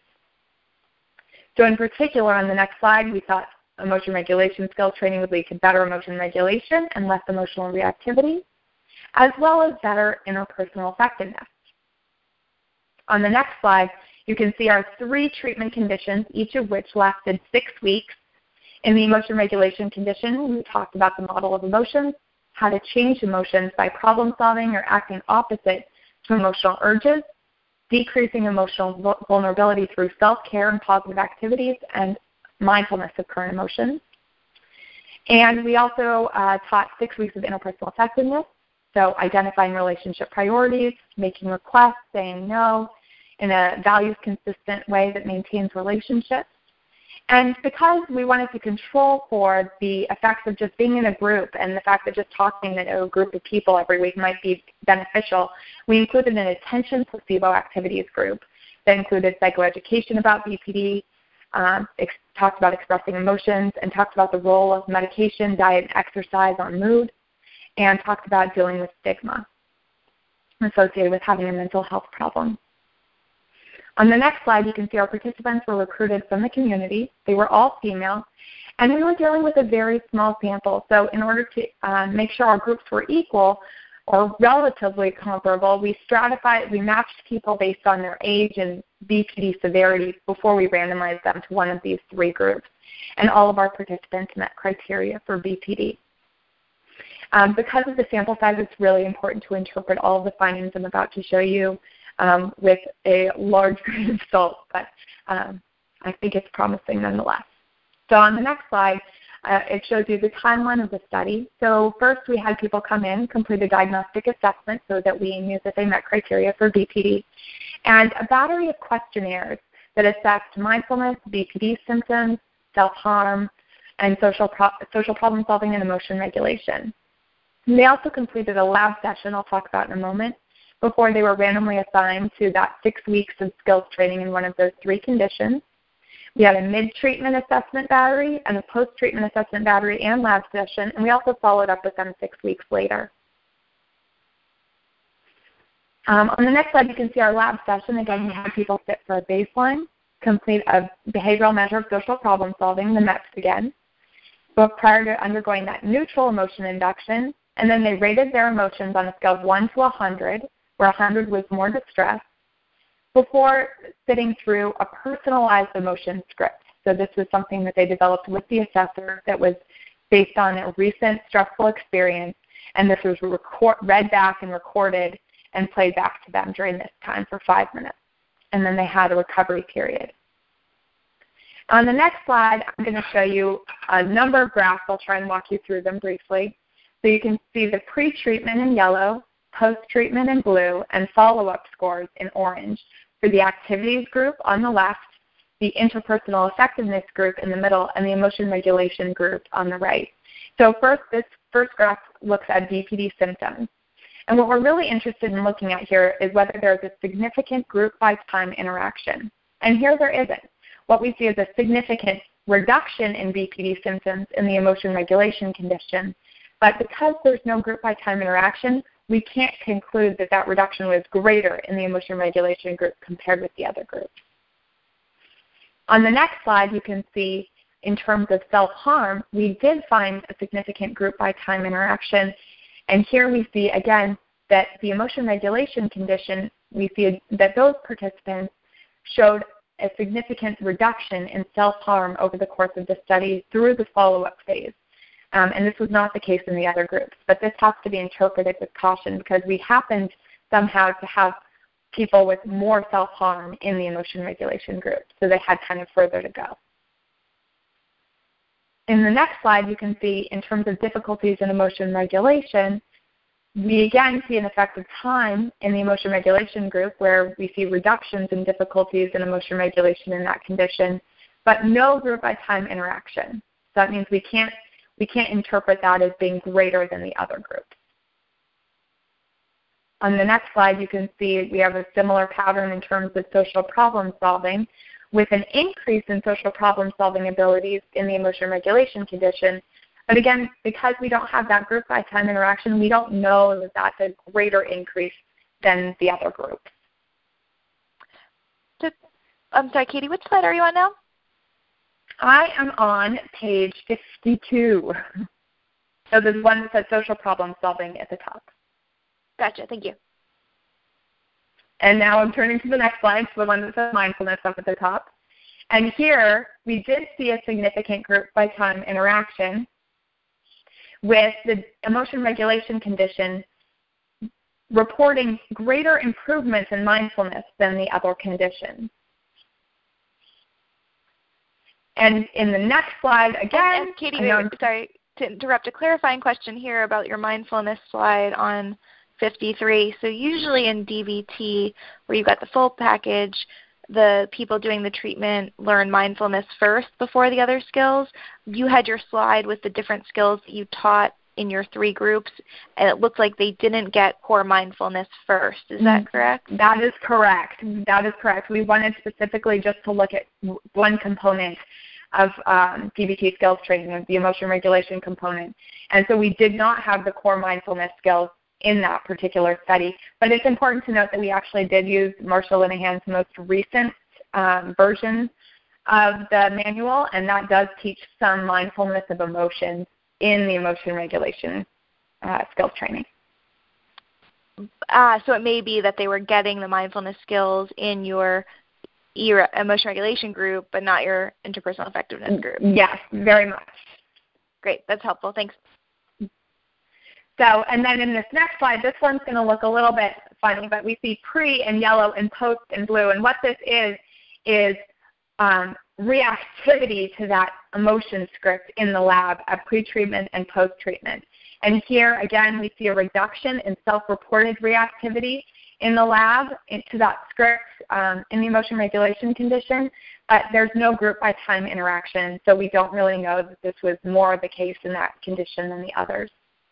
So in particular, on the next slide, we thought emotion regulation skills training would lead to better emotion regulation and less emotional reactivity, as well as better interpersonal effectiveness. On the next slide, you can see our three treatment conditions, each of which lasted six weeks. In the emotion regulation condition, we talked about the model of emotions, how to change emotions by problem solving or acting opposite to emotional urges, decreasing emotional vulnerability through self-care and positive activities, and mindfulness of current emotions. And we also uh, taught six weeks of interpersonal effectiveness, so identifying relationship priorities, making requests, saying no in a values-consistent way that maintains relationships. And because we wanted to control for the effects of just being in a group and the fact that just talking to a group of people every week might be beneficial, we included an attention placebo activities group that included psychoeducation about B P D, um, ex- talked about expressing emotions, and talked about the role of medication, diet, and exercise on mood, and talked about dealing with stigma associated with having a mental health problem. On the next slide, you can see our participants were recruited from the community. They were all female, and we were dealing with a very small sample. So in order to uh, make sure our groups were equal or relatively comparable, we stratified, we matched people based on their age and B P D severity before we randomized them to one of these three groups. And all of our participants met criteria for B P D. Um, because of the sample size, it's really important to interpret all of the findings I'm about to show you Um, with a large grain of salt, but um, I think it's promising nonetheless. So on the next slide, uh, it shows you the timeline of the study. So first we had people come in, complete a diagnostic assessment so that we knew that they met criteria for B P D, and a battery of questionnaires that assessed mindfulness, B P D symptoms, self-harm, and social, pro- social problem solving and emotion regulation. And they also completed a lab session I'll talk about in a moment, before they were randomly assigned to that six weeks of skills training in one of those three conditions. We had a mid-treatment assessment battery and a post-treatment assessment battery and lab session, and we also followed up with them six weeks later. Um, on the next slide, you can see our lab session. Again, we had people sit for a baseline, complete a behavioral measure of social problem solving, the MEPS again, but prior to undergoing that neutral emotion induction, and then they rated their emotions on a scale of one to one hundred, where one hundred was more distress, before sitting through a personalized emotion script. So this was something that they developed with the assessor that was based on a recent stressful experience, and this was record, read back and recorded and played back to them during this time for five minutes. And then they had a recovery period. On the next slide, I'm going to show you a number of graphs. I'll try and walk you through them briefly. So you can see the pre-treatment in yellow, post-treatment in blue, and follow-up scores in orange for the activities group on the left, the interpersonal effectiveness group in the middle, and the emotion regulation group on the right. So first, this first graph looks at B P D symptoms. And what we're really interested in looking at here is whether there's a significant group-by-time interaction. And here there isn't. What we see is a significant reduction in B P D symptoms in the emotion regulation condition. But because there's no group-by-time interaction, we can't conclude that that reduction was greater in the emotion regulation group compared with the other groups. On the next slide, you can see in terms of self-harm, we did find a significant group-by-time interaction. And here we see, again, that the emotion regulation condition, we see that those participants showed a significant reduction in self-harm over the course of the study through the follow-up phase. Um, and this was not the case in the other groups. But this has to be interpreted with caution because we happened somehow to have people with more self-harm in the emotion regulation group. So they had kind of further to go. In the next slide, you can see in terms of difficulties in emotion regulation, we again see an effect of time in the emotion regulation group where we see reductions in difficulties in emotion regulation in that condition, but no group by time interaction. So that means we can't, we can't interpret that as being greater than the other groups. On the next slide, you can see we have a similar pattern in terms of social problem solving, with an increase in social problem solving abilities in the emotion regulation condition. But again, because we don't have that group by time interaction, we don't know that that's a greater increase than the other groups. So, I'm sorry, Katie, which slide are you on now? I am on page fifty-two. So there's one that says social problem solving at the top. Gotcha, thank you. And now I'm turning to the next slide, so the one that says mindfulness up at the top. And here, we did see a significant group by time interaction with the emotion regulation condition reporting greater improvements in mindfulness than the other conditions. And in the next slide, again, and, and Katie, wait, sorry to interrupt, a clarifying question here about your mindfulness slide on fifty-three. So usually in D B T, where you've got the full package, the people doing the treatment learn mindfulness first before the other skills. You had your slide with the different skills that you taught in your three groups, and it looked like they didn't get core mindfulness first. Is that correct? That is correct. That is correct. We wanted specifically just to look at one component of um, D B T skills training, the emotion regulation component. And so we did not have the core mindfulness skills in that particular study. But it's important to note that we actually did use Marsha Linehan's most recent um, version of the manual, and that does teach some mindfulness of emotions in the emotion regulation uh, skills training. Ah, so it may be that they were getting the mindfulness skills in your emotion regulation group, but not your interpersonal effectiveness group. Yes, very much. Great, that's helpful. Thanks. So, and then in this next slide, this one's going to look a little bit funny, but we see pre in yellow and post in blue. And what this is, is um, reactivity to that emotion script in the lab at pre-treatment and post-treatment. And here, again, we see a reduction in self-reported reactivity in the lab to that script um, in the emotion regulation condition, but there's no group by time interaction, so we don't really know that this was more the case in that condition than the others.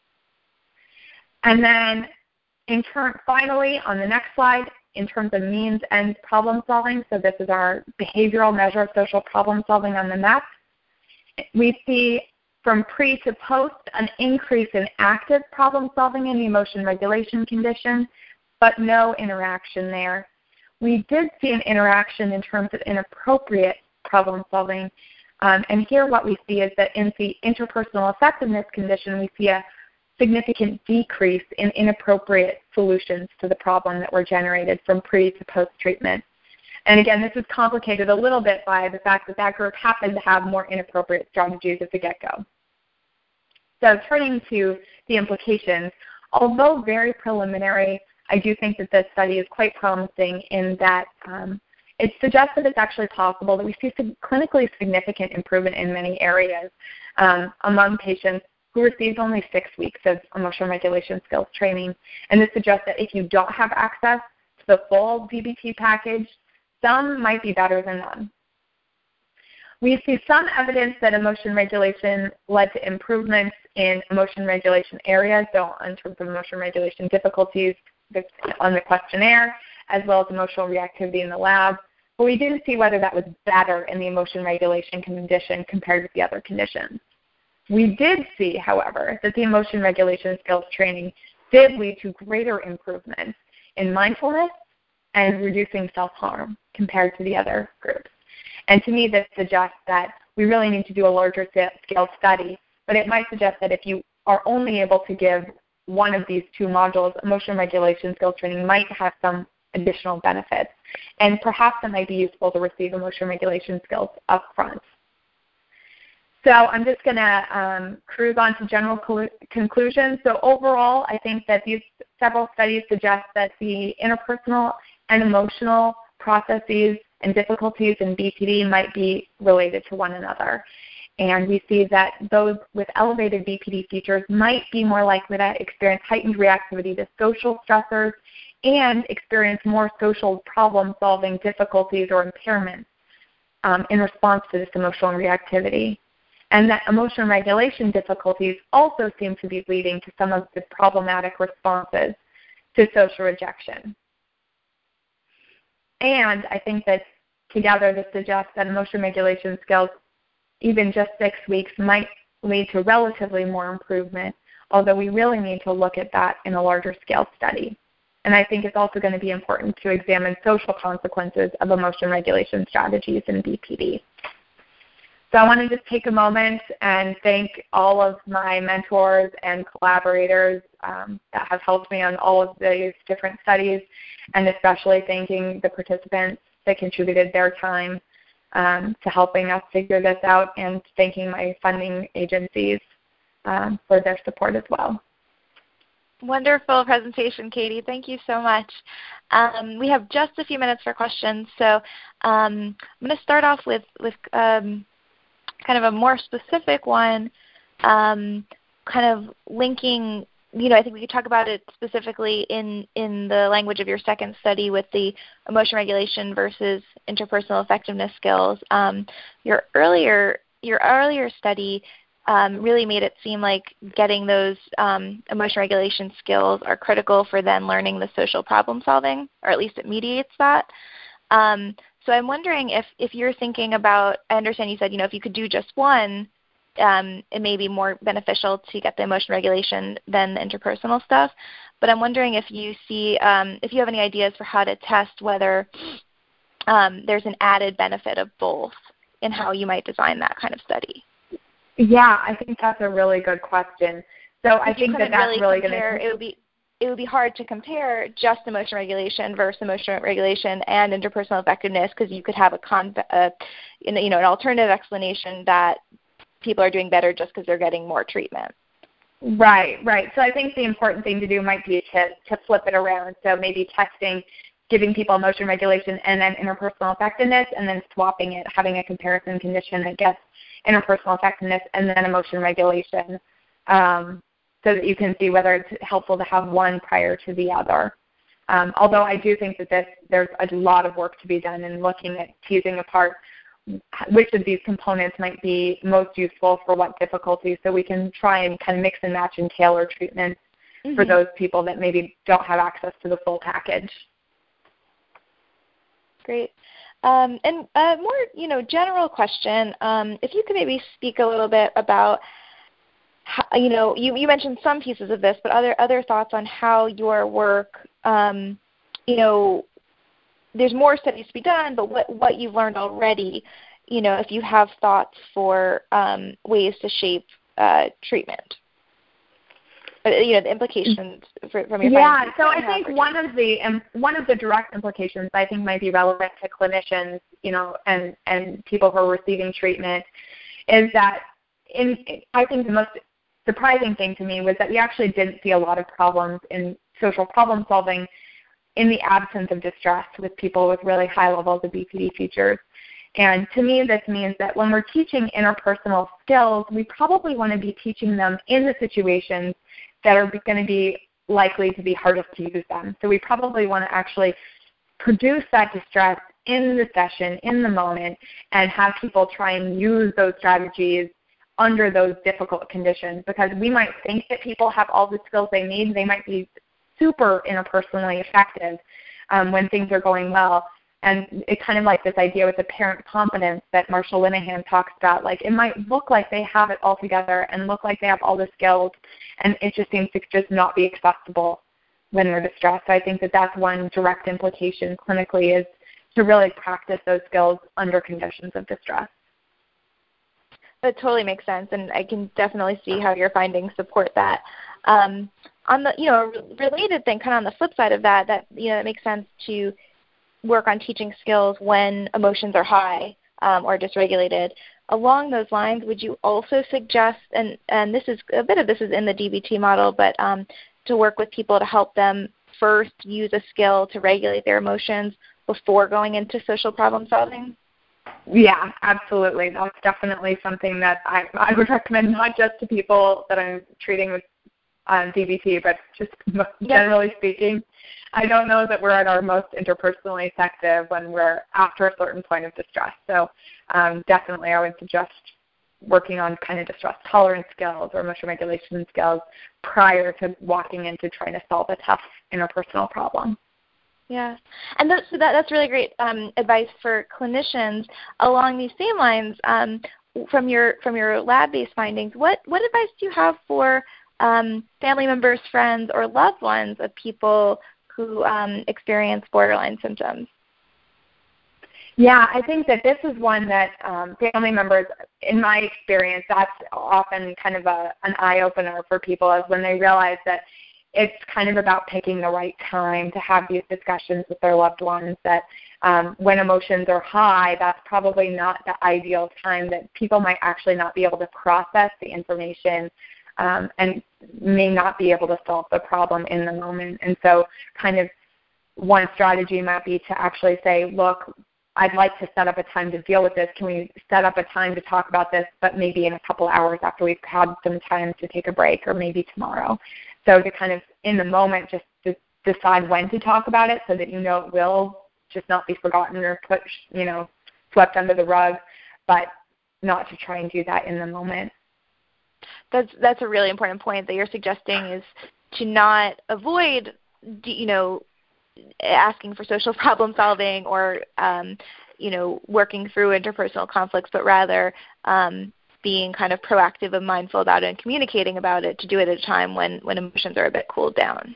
And then in turn, finally, on the next slide, in terms of means and problem solving, so this is our behavioral measure of social problem solving on the M E P, we see from pre to post an increase in active problem solving in the emotion regulation condition, but no interaction there. We did see an interaction in terms of inappropriate problem solving, um, and here what we see is that in the interpersonal effectiveness condition, we see a significant decrease in inappropriate solutions to the problem that were generated from pre to post-treatment. And again, this is complicated a little bit by the fact that that group happened to have more inappropriate strategies at the get-go. So turning to the implications, although very preliminary, I do think that this study is quite promising in that um, it suggests that it's actually possible that we see some clinically significant improvement in many areas um, among patients who received only six weeks of emotional regulation skills training. And this suggests that if you don't have access to the full D B T package, some might be better than none. We see some evidence that emotion regulation led to improvements in emotion regulation areas, so in terms of emotion regulation difficulties on the questionnaire, as well as emotional reactivity in the lab. But we didn't see whether that was better in the emotion regulation condition compared with the other conditions. We did see, however, that the emotion regulation skills training did lead to greater improvements in mindfulness and reducing self-harm compared to the other groups. And to me, this suggests that we really need to do a larger scale study, but it might suggest that if you are only able to give one of these two modules, emotion regulation skills training might have some additional benefits. And perhaps it might be useful to receive emotion regulation skills up front. So I'm just going to um, cruise on to general conclusions. So overall, I think that these several studies suggest that the interpersonal and emotional processes and difficulties in B P D might be related to one another. And we see that those with elevated B P D features might be more likely to experience heightened reactivity to social stressors and experience more social problem-solving difficulties or impairments um, in response to this emotional reactivity. And that emotion regulation difficulties also seem to be leading to some of the problematic responses to social rejection. And I think that together this suggests that emotion regulation skills, even just six weeks, might lead to relatively more improvement, although we really need to look at that in a larger scale study. And I think it's also going to be important to examine social consequences of emotion regulation strategies in B P D. So I want to just take a moment and thank all of my mentors and collaborators um, that have helped me on all of these different studies, and especially thanking the participants that contributed their time um, to helping us figure this out, and thanking my funding agencies um, for their support as well. Wonderful presentation, Katie. Thank you so much. Um, we have just a few minutes for questions, so um, I'm going to start off with, with um, kind of a more specific one, um, kind of linking, you know, I think we could talk about it specifically in, in the language of your second study with the emotion regulation versus interpersonal effectiveness skills. Um, your earlier your earlier study um, really made it seem like getting those um, emotion regulation skills are critical for then learning the social problem solving, or at least it mediates that. Um, so I'm wondering if, if you're thinking about, I understand you said, you know, if you could do just one, um, it may be more beneficial to get the emotion regulation than the interpersonal stuff. But I'm wondering if you see, um, if you have any ideas for how to test whether um, there's an added benefit of both in how you might design that kind of study. Yeah, I think that's a really good question. So I think that that's really going to... It would be it would be hard to compare just emotion regulation versus emotion regulation and interpersonal effectiveness, because you could have a, con- a you know an alternative explanation that people are doing better just because they're getting more treatment. Right, right. So I think the important thing to do might be to, to flip it around. So maybe testing, giving people emotion regulation and then interpersonal effectiveness, and then swapping it, having a comparison condition that gets interpersonal effectiveness and then emotion regulation, um, so that you can see whether it's helpful to have one prior to the other. Um, although I do think that this, there's a lot of work to be done in looking at teasing apart which of these components might be most useful for what difficulties, so we can try and kind of mix and match and tailor treatments mm-hmm. for those people that maybe don't have access to the full package. Great. Um, and a more, you know, general question, um, if you could maybe speak a little bit about, how, you know, you, you mentioned some pieces of this, but other other thoughts on how your work, um, you know, there's more studies to be done, but what, what you've learned already, you know, if you have thoughts for um, ways to shape uh, treatment. You know, the implications for, from your yeah. findings. So I think one of the um, one of the direct implications I think might be relevant to clinicians, you know, and, and people who are receiving treatment, is that in I think the most surprising thing to me was that we actually didn't see a lot of problems in social problem solving in the absence of distress with people with really high levels of B P D features. And to me, this means that when we're teaching interpersonal skills, we probably want to be teaching them in the situations that are going to be likely to be hardest to use them. So we probably want to actually produce that distress in the session, in the moment, and have people try and use those strategies under those difficult conditions, because we might think that people have all the skills they need. They might be super interpersonally effective um, when things are going well. And it's kind of like this idea with the parent competence that Marshall Linehan talks about. Like, it might look like they have it all together and look like they have all the skills, and it just seems to just not be accessible when they're distressed. So I think that that's one direct implication clinically, is to really practice those skills under conditions of distress. That totally makes sense, and I can definitely see how your findings support that. Um, on the, you know, related thing, kind of on the flip side of that, that, you know, it makes sense to work on teaching skills when emotions are high um, or dysregulated. Along those lines, would you also suggest, and, and this is, a bit of this is in the D B T model, but um, to work with people to help them first use a skill to regulate their emotions before going into social problem solving? Yeah, absolutely. That's definitely something that I, I would recommend, not just to people that I'm treating with um, D B T, but just generally yep. speaking. I don't know that we're at our most interpersonally effective when we're after a certain point of distress. So um, definitely I would suggest working on kind of distress tolerance skills or emotion regulation skills prior to walking into trying to solve a tough interpersonal problem. Yeah, and that, so that, that's really great um, advice for clinicians. Along these same lines, um, from your from your lab-based findings, what, what advice do you have for um, family members, friends, or loved ones of people who um, experience borderline symptoms? Yeah, I think that this is one that um, family members, in my experience, that's often kind of a, an eye-opener for people, is when they realize that it's kind of about picking the right time to have these discussions with their loved ones, that um, when emotions are high, that's probably not the ideal time, that people might actually not be able to process the information um, and may not be able to solve the problem in the moment. And so kind of one strategy might be to actually say, look, I'd like to set up a time to deal with this. Can we set up a time to talk about this, but maybe in a couple hours after we've had some time to take a break, or maybe tomorrow? So to kind of, in the moment, just to decide when to talk about it so that you know it will just not be forgotten or put, you know, swept under the rug, but not to try and do that in the moment. That's that's a really important point that you're suggesting, is to not avoid, you know, asking for social problem solving or, um, you know, working through interpersonal conflicts, but rather um, being kind of proactive and mindful about it and communicating about it, to do it at a time when, when emotions are a bit cooled down.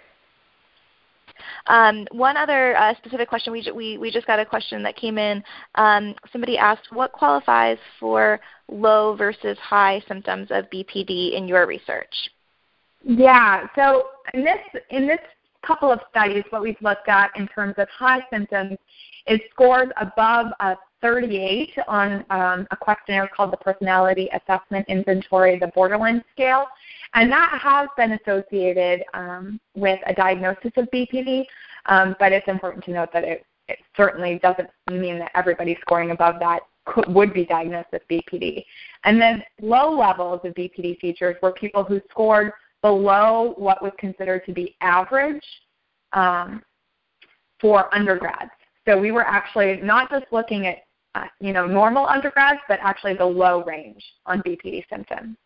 Um, one other uh, specific question, we, we, we just got a question that came in. Um, somebody asked, what qualifies for low versus high symptoms of B P D in your research? Yeah, so in this, in this couple of studies, what we've looked at in terms of high symptoms is scores above a thirty-eight on um, a questionnaire called the Personality Assessment Inventory, the Borderline Scale, and that has been associated um, with a diagnosis of B P D, um, but it's important to note that it, it certainly doesn't mean that everybody scoring above that could, would be diagnosed with B P D. And then low levels of B P D features were people who scored below what was considered to be average um, for undergrads. So we were actually not just looking at, uh, you know, normal undergrads, but actually the low range on B P D symptoms.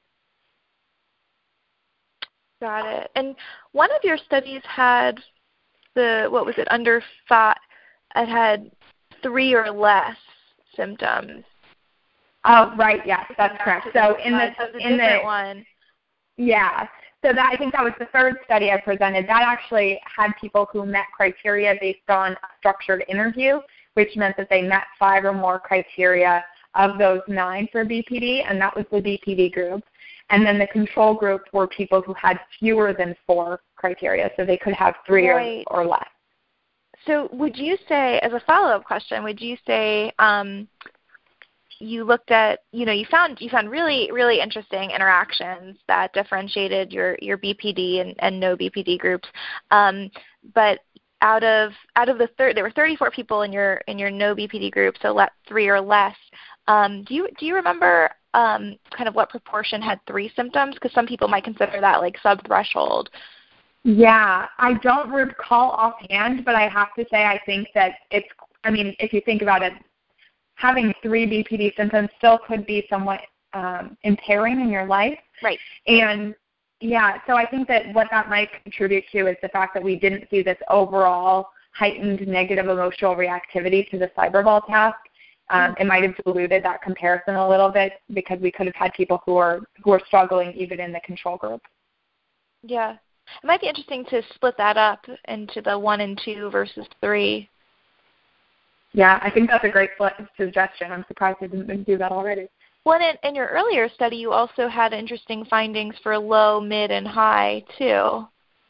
Got it. And one of your studies had the, what was it, under five, it had three or less symptoms. Oh, right, yes, that's correct. So in the, so in the one. Yeah. So that, I think that was the third study I presented. That actually had people who met criteria based on a structured interview, which meant that they met five or more criteria of those nine for B P D, and that was the B P D group. And then the control group were people who had fewer than four criteria, so they could have three right. or, or less. So would you say, as a follow-up question, would you say um, you looked at, you know, you found you found really, really interesting interactions that differentiated your, your B P D and, and no B P D groups. Um, but out of out of the third, there were thirty-four people in your in your no B P D group, so let, three or less. Um, do you do you remember um, kind of what proportion had three symptoms? Because some people might consider that like sub-threshold. Yeah, I don't recall offhand, but I have to say I think that it's, I mean, if you think about it, having three B P D symptoms still could be somewhat um, impairing in your life. Right. And, yeah, so I think that what that might contribute to is the fact that we didn't see this overall heightened negative emotional reactivity to the Cyberball task. Um, it might have diluted that comparison a little bit because we could have had people who are who are struggling even in the control group. Yeah. It might be interesting to split that up into the one and two versus three. Yeah, I think that's a great suggestion. I'm surprised they didn't do that already. Well, in, in your earlier study, you also had interesting findings for low, mid, and high, too,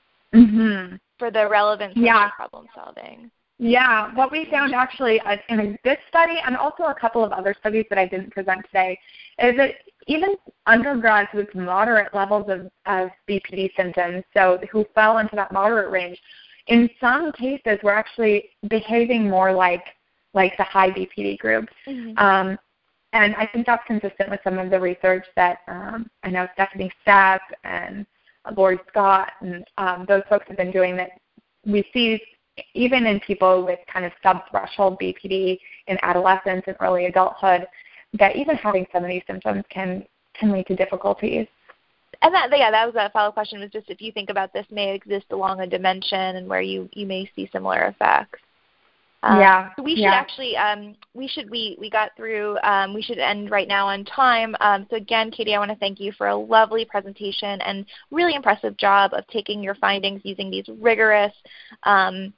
mm-hmm. for the relevance yeah. of problem solving. Yeah, what we found actually in this study and also a couple of other studies that I didn't present today is that even undergrads with moderate levels of, of B P D symptoms, so who fell into that moderate range, in some cases were actually behaving more like like the high B P D groups. Mm-hmm. Um, and I think that's consistent with some of the research that um, I know Stephanie Stapp and Lori Scott and um, those folks have been doing, that we see even in people with kind of sub-threshold B P D in adolescence and early adulthood, that even having some of these symptoms can, can lead to difficulties. And that, yeah, that was a follow-up question, was just if you think about this may exist along a dimension and where you, you may see similar effects. Um, yeah. So we should yeah. actually, um, we should, we, we got through, um, we should end right now on time. Um, so again, Katie, I want to thank you for a lovely presentation and really impressive job of taking your findings using these rigorous um,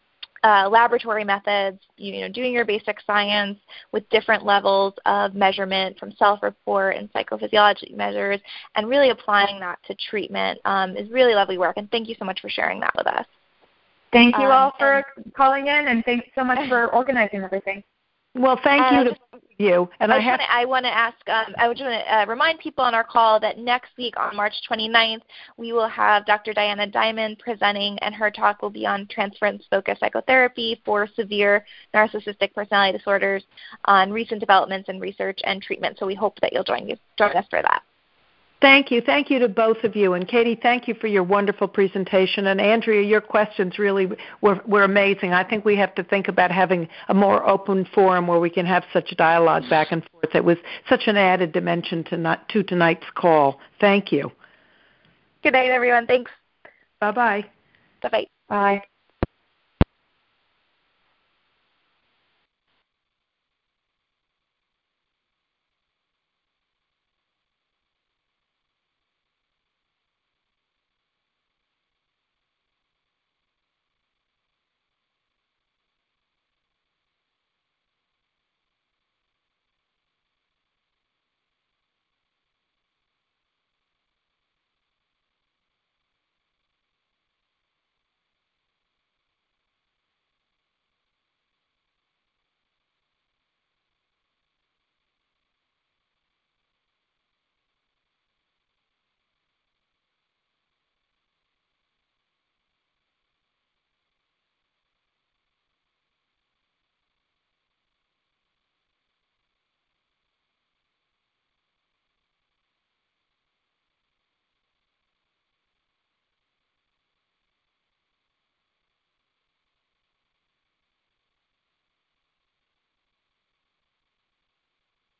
uh, laboratory methods, you know, doing your basic science with different levels of measurement from self-report and psychophysiologic measures, and really applying that to treatment um, is really lovely work. And thank you so much for sharing that with us. Thank you um, all for calling in, and thanks so much for organizing everything. Well, thank you to you. And I, I, have wanna, I want to ask, um, I want to uh, remind people on our call that next week on March twenty-ninth, we will have Doctor Diana Diamond presenting, and her talk will be on transference-focused psychotherapy for severe narcissistic personality disorders on recent developments in research and treatment. So we hope that you'll join, you, join us for that. Thank you. Thank you to both of you. And Katie, thank you for your wonderful presentation. And Andrea, your questions really were, were amazing. I think we have to think about having a more open forum where we can have such dialogue back and forth. It was such an added dimension to, not, to tonight's call. Thank you. Good night, everyone. Thanks. Bye-bye. Bye-bye. Bye.